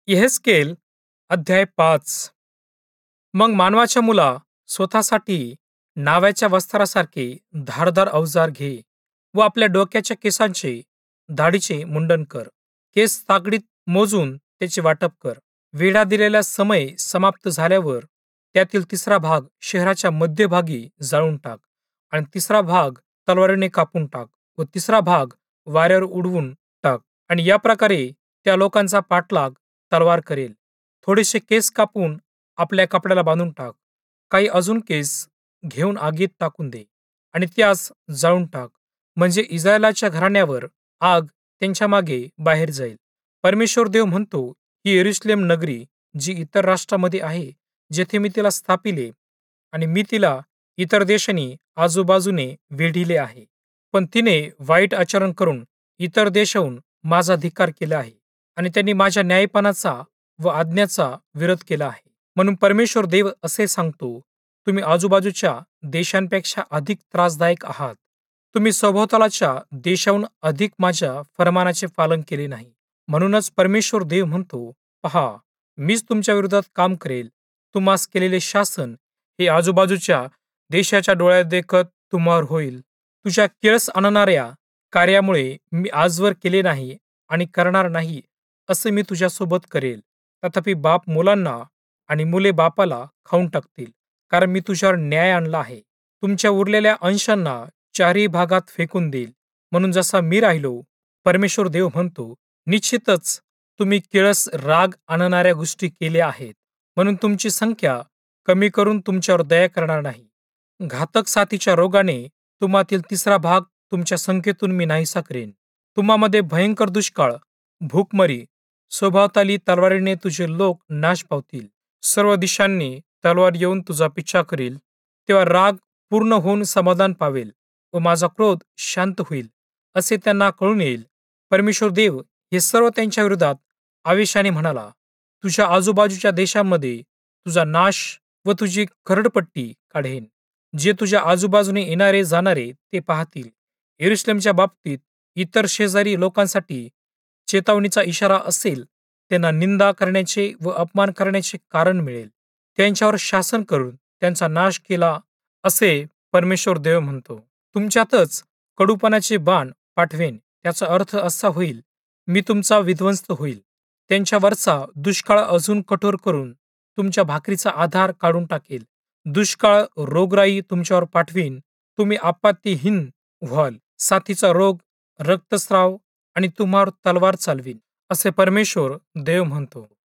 यहेजकेल अध्याय 5. मग मानवाच्या मुला, स्वतःसाठी नाव्याच्या वस्त्रासारखे धारदार अवजार घे व आपल्या डोक्याच्या केसांचे दाढीचे मुंडन कर. केस तागडीत मोजून त्याचे वाटप कर. वेढा दिलेला समय समाप्त झाल्यावर त्यातील 3रा भाग शहराच्या मध्यभागी जाळून टाक आणि 3रा भाग तलवारीने कापून टाक व 3रा भाग वाऱ्यावर उडवून टाक. आणि या प्रकारे त्या लोकांचा पाठलाग तलवार करेल. थोडेसे केस कापून आपल्या कपड्याला बांधून टाक. काही अजून केस घेऊन आगीत टाकून दे आणि त्यास जाळून टाक, म्हणजे इस्रायलाच्या घराण्यावर आग त्यांच्या मागे बाहेर जाईल. परमेश्वर देव म्हणतो, ही यरूशलेम नगरी जी इतर राष्ट्रामध्ये आहे, जेथे मी तिला स्थापिले आणि मी तिला इतर देशांनी आजूबाजूने वेढिले आहे, पण तिने वाईट आचरण करून इतर देशाहून माझा धिक्कार केला आहे आणि त्यांनी माझ्या न्यायपणाचा व आज्ञाचा विरोध केला आहे. म्हणून परमेश्वर देव असे सांगतो, तुम्ही आजूबाजूच्या देशांपेक्षा अधिक त्रासदायक आहात. तुम्ही सभोवतालच्या देशाहून अधिक माझ्या फरमानाचे पालन केले नाही. म्हणूनच परमेश्वर देव म्हणतो, पहा, मीच तुमच्या विरोधात काम करेल. तुम्हास केलेले शासन हे आजूबाजूच्या देशाच्या डोळ्यात देखत तुम्हावर होईल. तुझ्या किळस आणणाऱ्या कार्यामुळे मी आजवर केले नाही आणि करणार नाही असे मी तुझ्यासोबत करेल. तथापि बाप मुलांना आणि मुले बापाला खाऊन टाकतील, कारण मी तुझ्यावर न्याय आणला आहे. तुमच्या उरलेल्या अंशांना 4ही भागात फेकून देईल. म्हणून जसा मी राहिलो, परमेश्वर देव म्हणतो, निश्चितच तुम्ही किळस राग आणणाऱ्या गोष्टी केल्या आहेत, म्हणून तुमची संख्या कमी करून तुमच्यावर दया करणार नाही. घातक साथीच्या रोगाने तुम्हातील 3रा भाग तुमच्या संख्येतून मी नाहीसा करेन. तुम्हामध्ये भयंकर दुष्काळ, भूकमरी, सभोवताली तलवारीने तुझे लोक नाश पावतील. सर्व दिशांनी तलवार येऊन तुझा पिच्छा करील. तेव्हा राग पूर्ण होऊन समाधान पावेल व माझा क्रोध शांत होईल, असे त्यांना कळून येईल. परमेश्वर देव हे सर्व त्यांच्या विरोधात आवेशाने म्हणाला, तुझ्या आजूबाजूच्या देशांमध्ये तुझा नाश व तुझी खरडपट्टी काढेन. जे तुझ्या आजूबाजूने येणारे जाणारे ते पाहतील. यरूशलेमच्या बाबतीत इतर शेजारी लोकांसाठी चेतावणीचा इशारा असेल. त्यांना निंदा करण्याचे व अपमान करण्याचे कारण मिळेल. त्यांच्यावर शासन करून त्यांचा नाश केला, असे परमेश्वर देव म्हणतो. तुमच्यातच कडूपणाचे बाण पाठवेन. त्याचा अर्थ असा होईल, मी तुमचा विध्वंस होईल. त्यांच्यावरचा दुष्काळ अजून कठोर करून तुमच्या भाकरीचा आधार काढून टाकेल. दुष्काळ रोगराई तुमच्यावर पाठवीन. तुम्ही आपत्तीहीन व्हाल. साथीचा रोग, रक्तस्राव आणि तुम्हावर तलवार चालवीन, असे परमेश्वर देव म्हणतो.